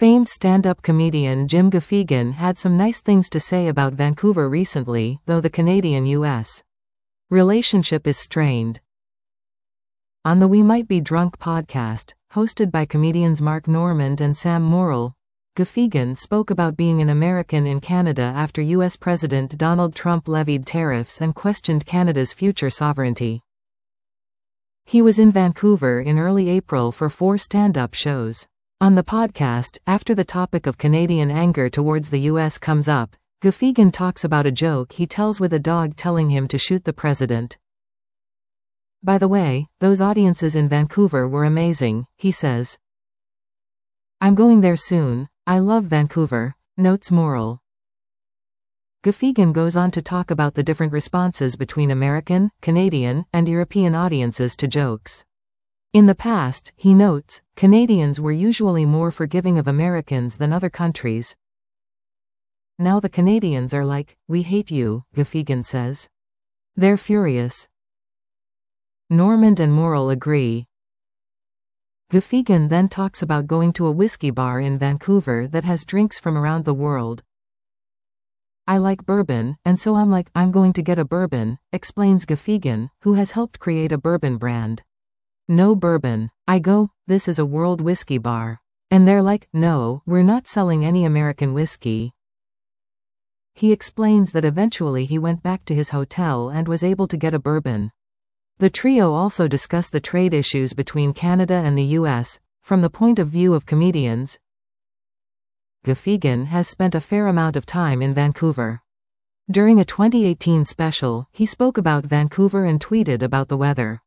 Famed stand-up comedian Jim Gaffigan had some nice things to say about Vancouver recently, though the Canadian-US relationship is strained. On the We Might Be Drunk podcast, hosted by comedians Mark Normand and Sam Morrill, Gaffigan spoke about being an American in Canada after U.S. President Donald Trump levied tariffs and questioned Canada's future sovereignty. He was in Vancouver in early April for 4 stand-up shows. On the podcast, after the topic of Canadian anger towards the U.S. comes up, Gaffigan talks about a joke he tells with a dog telling him to shoot the president. By the way, those audiences in Vancouver were amazing, he says. I'm going there soon. I love Vancouver, notes Morrill. Gaffigan goes on to talk about the different responses between American, Canadian, and European audiences to jokes. In the past, he notes, Canadians were usually more forgiving of Americans than other countries. Now the Canadians are like, we hate you, Gaffigan says. They're furious. Normand and Morrill agree. Gaffigan then talks about going to a whiskey bar in Vancouver that has drinks from around the world. I like bourbon, and so I'm going to get a bourbon, explains Gaffigan, who has helped create a bourbon brand. No bourbon. I go, this is a world whiskey bar. And they're like, no, we're not selling any American whiskey. He explains that eventually he went back to his hotel and was able to get a bourbon. The trio also discuss the trade issues between Canada and the U.S., from the point of view of comedians. Gaffigan has spent a fair amount of time in Vancouver. During a 2018 special, he spoke about Vancouver and tweeted about the weather.